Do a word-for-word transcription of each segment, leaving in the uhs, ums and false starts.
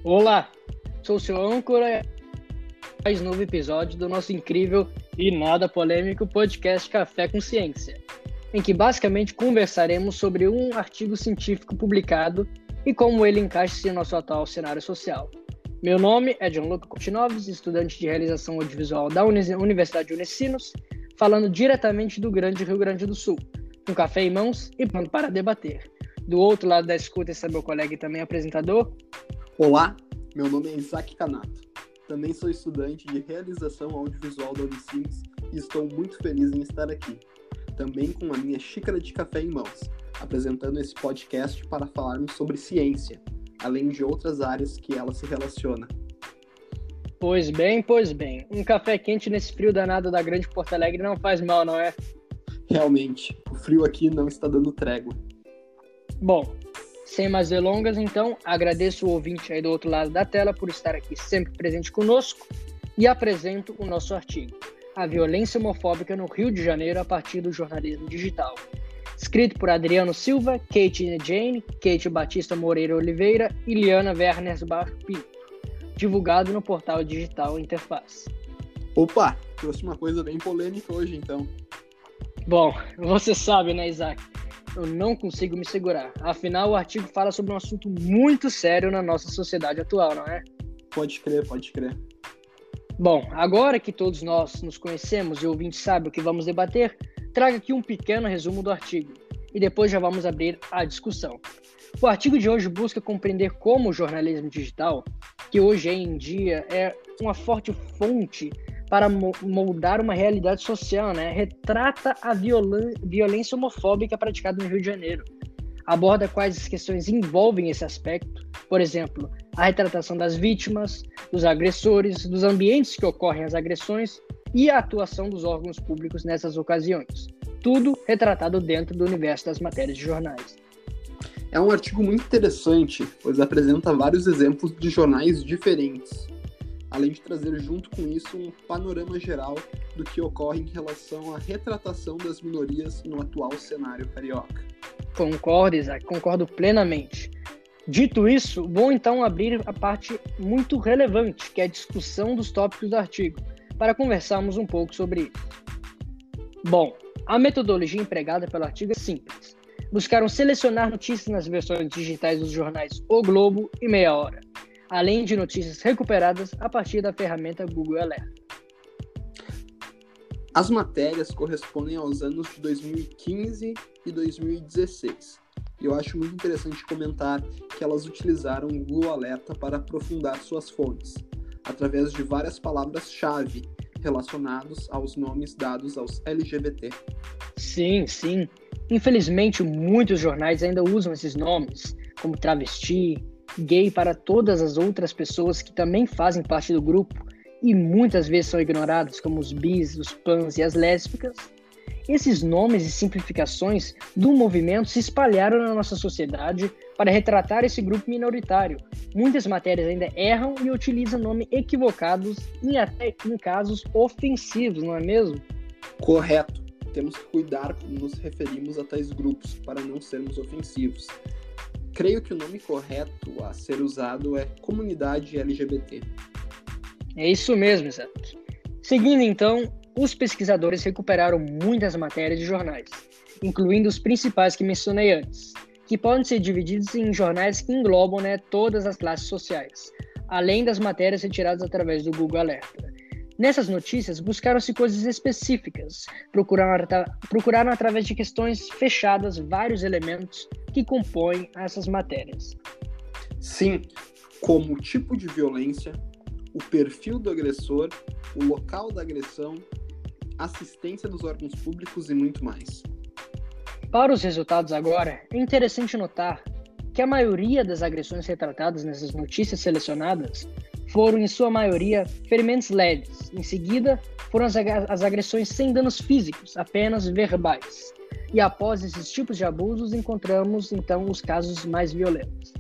Olá, sou seu âncora e mais novo episódio do nosso incrível e nada polêmico podcast Café com Ciência, em que basicamente conversaremos sobre um artigo científico publicado e como ele encaixa-se no nosso atual cenário social. Meu nome é Gianluca Continoves, estudante de realização audiovisual da Uni- Universidade Unicinos, falando diretamente do grande Rio Grande do Sul, com café em mãos e pronto para debater. Do outro lado da escuta está meu colega e também apresentador. Olá, meu nome é Isaac Canato. Também sou estudante de realização audiovisual da Unicinos e estou muito feliz em estar aqui, também com a minha xícara de café em mãos, apresentando esse podcast para falarmos sobre ciência, além de outras áreas que ela se relaciona. Pois bem, pois bem, um café quente nesse frio danado da grande Porto Alegre não faz mal, não é? Realmente, o frio aqui não está dando trégua. Bom, sem mais delongas, então, agradeço o ouvinte aí do outro lado da tela por estar aqui sempre presente conosco e apresento o nosso artigo, A Violência Homofóbica no Rio de Janeiro a partir do jornalismo digital. Escrito por Adriano Silva, Kate Jane, Kate Batista Moreira Oliveira e Liana Wernersbach Pinto. Divulgado no portal digital Interface. Opa, trouxe uma coisa bem polêmica hoje, então. Bom, você sabe, né, Isaac? Eu não consigo me segurar. Afinal, o artigo fala sobre um assunto muito sério na nossa sociedade atual, não é? Pode crer, pode crer. Bom, agora que todos nós nos conhecemos e o ouvinte sabe o que vamos debater, trago aqui um pequeno resumo do artigo e depois já vamos abrir a discussão. O artigo de hoje busca compreender como o jornalismo digital, que hoje em dia é uma forte fonte para moldar uma realidade social, né? Retrata a violan- violência homofóbica praticada no Rio de Janeiro. Aborda quais as questões envolvem esse aspecto, por exemplo, a retratação das vítimas, dos agressores, dos ambientes que ocorrem as agressões e a atuação dos órgãos públicos nessas ocasiões. Tudo retratado dentro do universo das matérias de jornais. É um artigo muito interessante, pois apresenta vários exemplos de jornais diferentes, além de trazer junto com isso um panorama geral do que ocorre em relação à retratação das minorias no atual cenário carioca. Concordo, Isaac, concordo plenamente. Dito isso, vou então abrir a parte muito relevante, que é a discussão dos tópicos do artigo, para conversarmos um pouco sobre isso. Bom, a metodologia empregada pelo artigo é simples. Buscaram selecionar notícias nas versões digitais dos jornais O Globo e Meia Hora, além de notícias recuperadas a partir da ferramenta Google Alerta. As matérias correspondem aos anos de dois mil e quinze e dois mil e dezesseis. E eu acho muito interessante comentar que elas utilizaram o Google Alerta para aprofundar suas fontes, através de várias palavras-chave relacionadas aos nomes dados aos L G B T. Sim, sim. Infelizmente, muitos jornais ainda usam esses nomes, como travesti, gay para todas as outras pessoas que também fazem parte do grupo e muitas vezes são ignorados, como os bis, os pans e as lésbicas. Esses nomes e simplificações do movimento se espalharam na nossa sociedade para retratar esse grupo minoritário. Muitas matérias ainda erram e utilizam nomes equivocados e até em casos ofensivos, não é mesmo? Correto. Temos que cuidar como nos referimos a tais grupos para não sermos ofensivos. Creio que o nome correto a ser usado é comunidade L G B T. É isso mesmo, Isaac. Seguindo então, os pesquisadores recuperaram muitas matérias de jornais, incluindo os principais que mencionei antes, que podem ser divididos em jornais que englobam, né, todas as classes sociais, além das matérias retiradas através do Google Alerta. Nessas notícias, buscaram-se coisas específicas, procuraram, procuraram através de questões fechadas vários elementos que compõem essas matérias. Sim, como o tipo de violência, o perfil do agressor, o local da agressão, assistência dos órgãos públicos e muito mais. Para os resultados agora, é interessante notar que a maioria das agressões retratadas nessas notícias selecionadas foram, em sua maioria, ferimentos leves. Em seguida, foram as, ag- as agressões sem danos físicos, apenas verbais. E após esses tipos de abusos, encontramos, então, os casos mais violentos.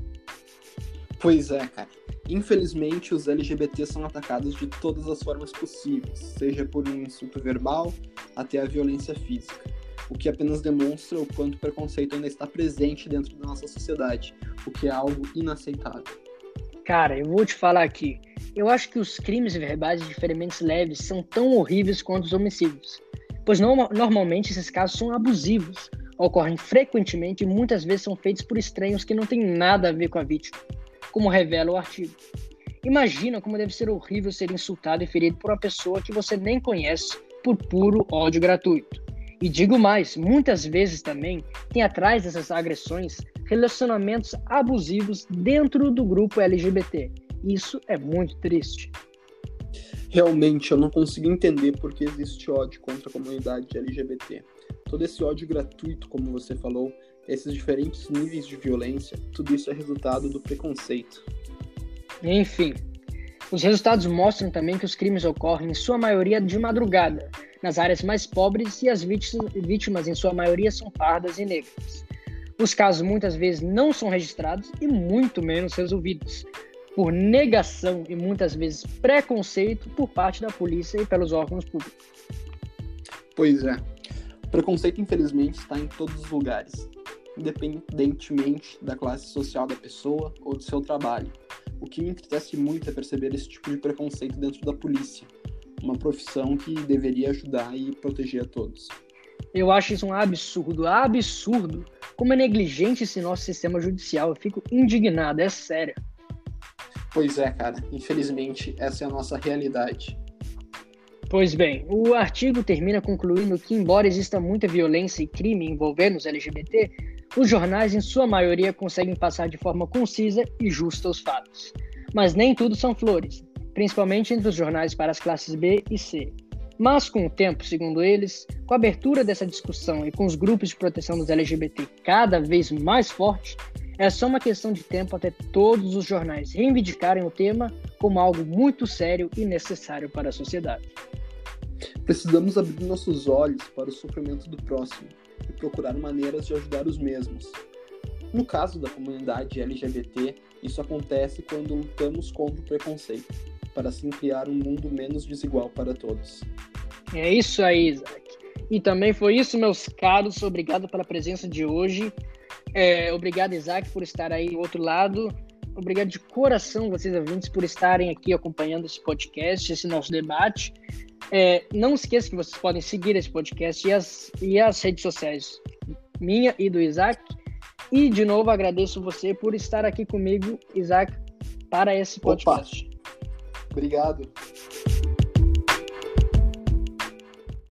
Pois é, cara. Infelizmente, os L G B T são atacados de todas as formas possíveis, seja por um insulto verbal até a violência física, o que apenas demonstra o quanto o preconceito ainda está presente dentro da nossa sociedade, o que é algo inaceitável. Cara, eu vou te falar aqui. Eu acho que os crimes verbais de ferimentos leves são tão horríveis quanto os homicídios, pois no- normalmente esses casos são abusivos, ocorrem frequentemente e muitas vezes são feitos por estranhos que não têm nada a ver com a vítima, como revela o artigo. Imagina como deve ser horrível ser insultado e ferido por uma pessoa que você nem conhece por puro ódio gratuito. E digo mais, muitas vezes também tem atrás dessas agressões relacionamentos abusivos dentro do grupo L G B T. Isso é muito triste. Realmente, eu não consigo entender por que existe ódio contra a comunidade L G B T. Todo esse ódio gratuito, como você falou, esses diferentes níveis de violência, tudo isso é resultado do preconceito. Enfim, os resultados mostram também que os crimes ocorrem em sua maioria de madrugada, nas áreas mais pobres, e as vítimas em sua maioria são pardas e negras. Os casos muitas vezes não são registrados e muito menos resolvidos, por negação e muitas vezes preconceito por parte da polícia e pelos órgãos públicos. Pois é, o preconceito infelizmente está em todos os lugares, independentemente da classe social da pessoa ou do seu trabalho. O que me entristece muito é perceber esse tipo de preconceito dentro da polícia, uma profissão que deveria ajudar e proteger a todos. Eu acho isso um absurdo, absurdo. Como é negligente esse nosso sistema judicial, eu fico indignado, é sério. Pois é, cara, infelizmente essa é a nossa realidade. Pois bem, o artigo termina concluindo que, embora exista muita violência e crime envolvendo os L G B T, os jornais, em sua maioria, conseguem passar de forma concisa e justa os fatos. Mas nem tudo são flores, principalmente entre os jornais para as classes B e C. Mas, com o tempo, segundo eles, com a abertura dessa discussão e com os grupos de proteção dos L G B T cada vez mais fortes, é só uma questão de tempo até todos os jornais reivindicarem o tema como algo muito sério e necessário para a sociedade. Precisamos abrir nossos olhos para o sofrimento do próximo e procurar maneiras de ajudar os mesmos. No caso da comunidade L G B T, isso acontece quando lutamos contra o preconceito, para assim criar um mundo menos desigual para todos. É isso aí, Isaac. E também foi isso, meus caros. Obrigado pela presença de hoje. É, obrigado, Isaac, por estar aí do outro lado. Obrigado de coração, vocês ouvintes, por estarem aqui acompanhando esse podcast, esse nosso debate. É, não esqueça que vocês podem seguir esse podcast e as, e as redes sociais minha e do Isaac. E, de novo, agradeço você por estar aqui comigo, Isaac, para esse podcast. Opa. Obrigado.